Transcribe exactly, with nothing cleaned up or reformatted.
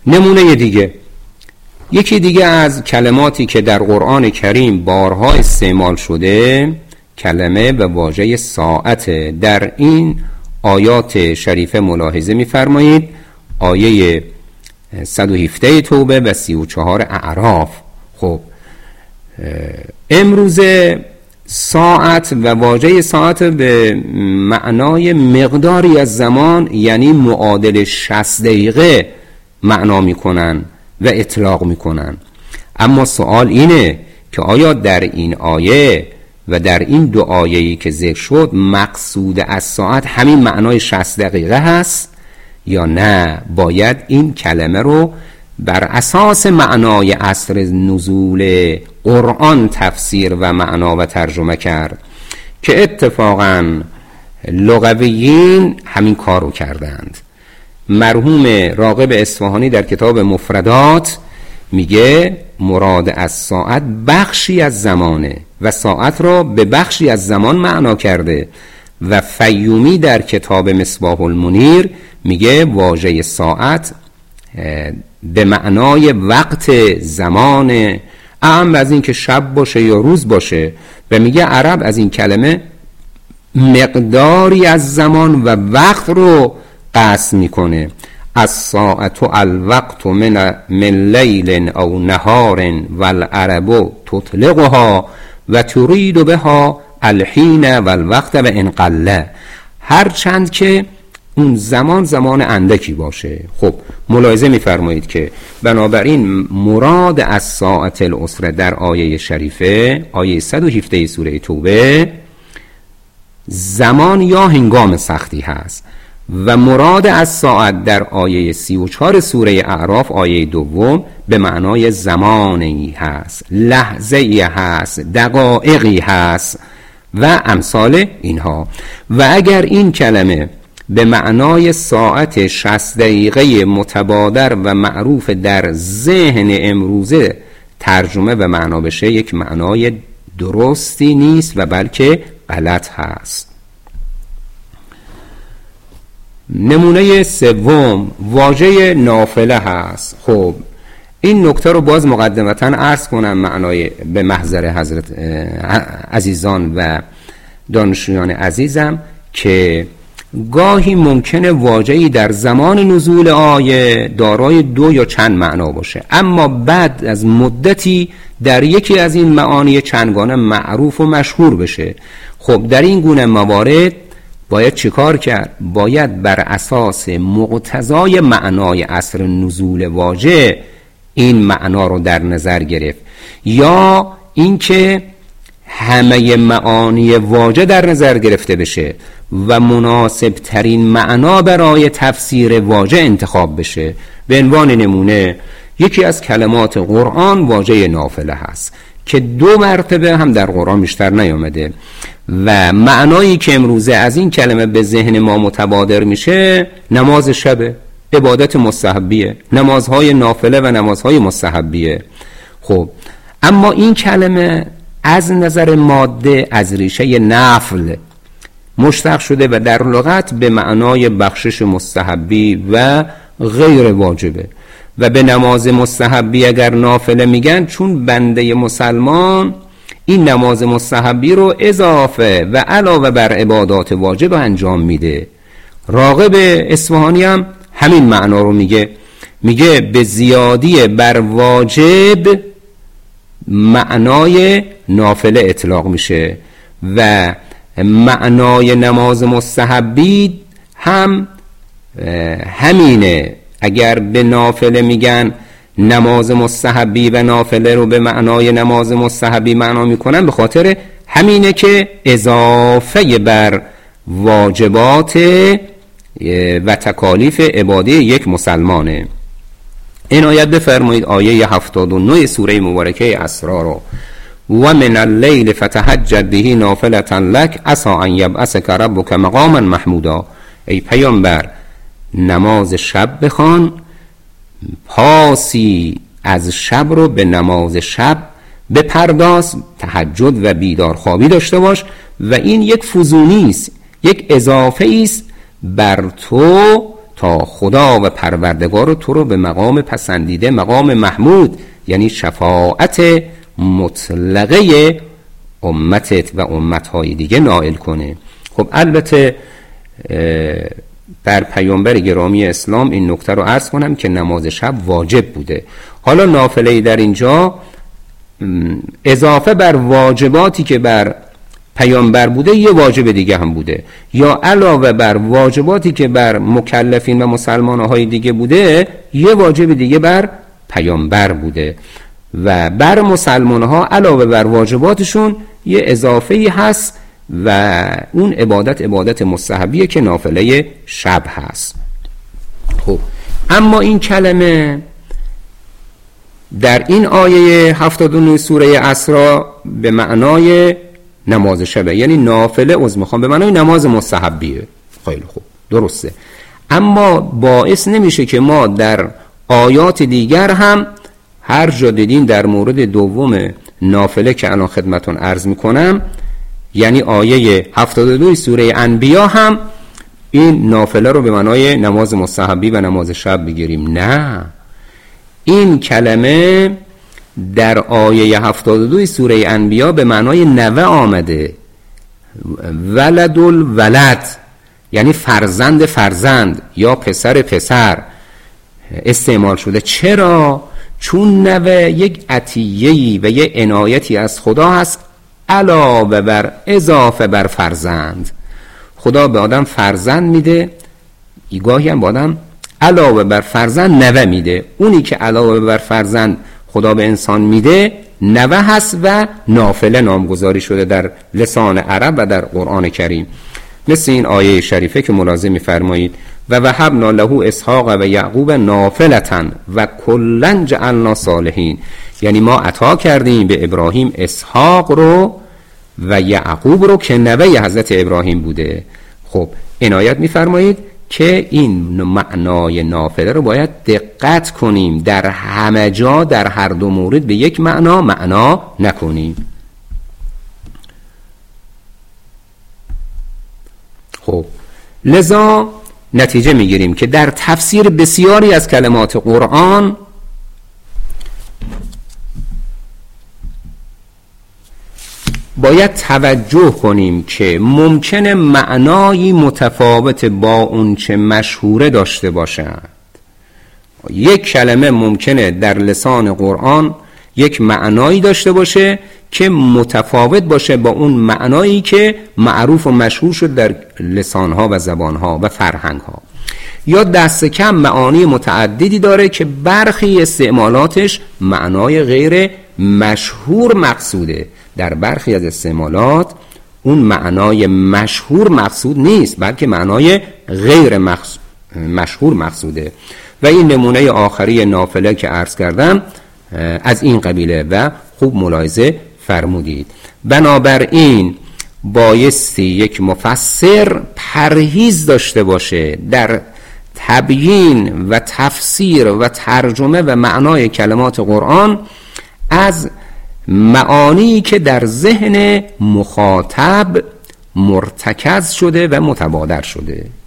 نمونه دیگه، یکی دیگه از کلماتی که در قرآن کریم بارها استعمال شده کلمه و واژه ساعت. در این آیات شریفه ملاحظه می‌فرمایید، آیه صد و هفده توبه و سی و چهار اعراف. خب امروزه ساعت و واژه ساعت به معنای مقداری از زمان، یعنی معادل شصت دقیقه معنا میکنن و اطلاق میکنن. اما سوال اینه که آیا در این آیه و در این دو آیه‌ای که ذکر شد مقصود از ساعت همین معنای شصت دقیقه هست یا نه؟ باید این کلمه رو بر اساس معنای عصر نزول قرآن تفسیر و معنا و ترجمه کرد که اتفاقاً لغویین همین کار رو کردند. مرحوم راغب اصفهانی در کتاب مفردات میگه مراد از ساعت بخشی از زمانه و ساعت را به بخشی از زمان معنا کرده، و فیومی در کتاب مصباح المنیر میگه واژه ساعت به معنای وقت، زمان، اعم از این که شب باشه یا روز باشه، و میگه عرب از این کلمه مقداری از زمان و وقت رو قصد میکنه. از ساعت و الوقت من, من لیل او نهار والعرب تطلقها و ترید بها الحین والوقت و انقله، هر چند که اون زمان زمان اندکی باشه. خب ملاحظه میفرمایید که بنابراین مراد از ساعت الاسره در آیه شریفه، آیه صد و هفده سوره توبه، زمان یا هنگام سختی هست، و مراد از ساعت در آیه سی و چهار سوره اعراف آیه دوم به معنای زمانی هست، لحظه‌ای هست، دقایقی هست و امثال اینها. و اگر این کلمه به معنای ساعت شصت دقیقه متبادر و معروف در ذهن امروزه ترجمه و معنا بشه، یک معنای درستی نیست و بلکه غلط هست. نمونه سوم واژه نافله هست. خب این نکته رو باز مقدمتاً عرض کنم معنای به محضر حضرت عزیزان و دانشجویان عزیزم که گاهی ممکنه واژه‌ای در زمان نزول آیه دارای دو یا چند معنا باشه، اما بعد از مدتی در یکی از این معانی چندگانه معروف و مشهور بشه. خب در این گونه موارد باید چیکار کرد؟ باید بر اساس مقتضای معنای عصر نزول واژه این معنا رو در نظر گرفت، یا اینکه همه معانی واژه در نظر گرفته بشه و مناسب ترین معنا برای تفسیر واژه انتخاب بشه. به عنوان نمونه یکی از کلمات قرآن واژه نافله هست که دو مرتبه هم در قرآن بیشتر نیامده، و معنایی که امروزه از این کلمه به ذهن ما متبادر میشه نماز شبه، عبادت مستحبیه، نمازهای نافله و نمازهای مستحبیه. خب اما این کلمه از نظر ماده از ریشه نفل مشتق شده و در لغت به معنای بخشش مستحبی و غیر واجبه، و به نماز مستحبی اگر نافله میگن چون بنده مسلمان این نماز مستحبی رو اضافه و علاوه بر عبادات واجب انجام میده. راغب اصفهانی هم همین معنا رو میگه، میگه به زیادی بر واجب معنای نافله اطلاق میشه و معنای نماز مستحبی هم همینه. اگر به نافله میگن نماز مستحبی و نافله رو به معنای نماز مستحبی معنا میکنن به خاطر همینه که اضافه بر واجبات و تکالیف عبادی یک مسلمانه. عنایت بفرمایید آیه هفتاد و نه سوره مبارکه اسراء رو، و من اللیل فتهجد به نافلة لک عسی ان یبعثک ربک مقاما محمودا. ای پیامبر نماز شب بخوان، پاسی از شب رو به نماز شب بپرداز، تهجد و بیدار خوابی داشته باش، و این یک فزونی است، یک اضافه است بر تو تا خدا و پروردگار تو رو به مقام پسندیده، مقام محمود، یعنی شفاعت مطلقه امتت و امتهای دیگه نائل کنه. خب البته بر پیامبر گرامی اسلام این نکته رو عرض کنم که نماز شب واجب بوده. حالا نافله‌ای در اینجا اضافه بر واجباتی که بر پیامبر بوده یه واجب دیگه هم بوده، یا علاوه بر واجباتی که بر مکلفین و مسلمان‌های دیگه بوده یه واجب دیگه بر پیامبر بوده و بر مسلمان‌ها علاوه بر واجباتشون یه اضافه‌ای هست و اون عبادت عبادت مستحبیه که نافله شب هست. خب اما این کلمه در این آیه هفتاد و نه سوره اسراء به معنای نماز شبه، یعنی نافله عذر میخوام، به معنای نماز مستحبیه. خیلی خوب، درسته. اما باعث نمیشه که ما در آیات دیگر هم هر جا دیدیم در مورد دوم نافله که الان خدمتون عرض میکنم، یعنی آیه هفتاد و دو سوره انبیا، هم این نافله رو به معنای نماز مستحبی و نماز شب بگیریم. نه، این کلمه در آیه هفتاد و دو سوره انبیا به معنای نوه آمده، ولد الولد، یعنی فرزند فرزند یا پسر پسر استعمال شده. چرا؟ چون نوه یک عطیه‌ای و یک عنایتی از خدا هست علاوه بر اضافه بر فرزند. خدا به آدم فرزند میده، گاهی هم به آدم علاوه بر فرزند نوه میده. اونی که علاوه بر فرزند خدا به انسان میده نوه هست و نافله نامگذاری شده در لسان عرب و در قرآن کریم. مثل این آیه شریفه که ملاحظه می‌فرمایید و وهبنا له اسحاق و یعقوب نافلة و کلا جعلنا صالحین، یعنی ما عطا کردیم به ابراهیم اسحاق رو و یعقوب رو که نوه حضرت ابراهیم بوده. خب عنایت می‌فرمایید که این معنای نافله رو باید دقت کنیم، در همه جا در هر دو مورد به یک معنا معنا نکنیم. خب لذا نتیجه میگیریم که در تفسیر بسیاری از کلمات قرآن باید توجه کنیم که ممکنه معنایی متفاوت با اون چه مشهوره داشته باشد. یک کلمه ممکنه در لسان قرآن یک معنایی داشته باشه که متفاوت باشه با اون معنایی که معروف و مشهور شد در لسانها و زبانها و فرهنگها، یا دست کم معانی متعددی داره که برخی استعمالاتش معنای غیر مشهور مقصوده. در برخی از استعمالات اون معنای مشهور مقصود نیست بلکه معنای غیر مشهور مقصوده. و این نمونه آخری نافله که عرض کردم از این قبیله و خوب ملاحظه فرمودید. بنابراین بایستی یک مفسر پرهیز داشته باشه در تبیین و تفسیر و ترجمه و معنای کلمات قرآن از معانی که در ذهن مخاطب مرتکز شده و متبادر شده.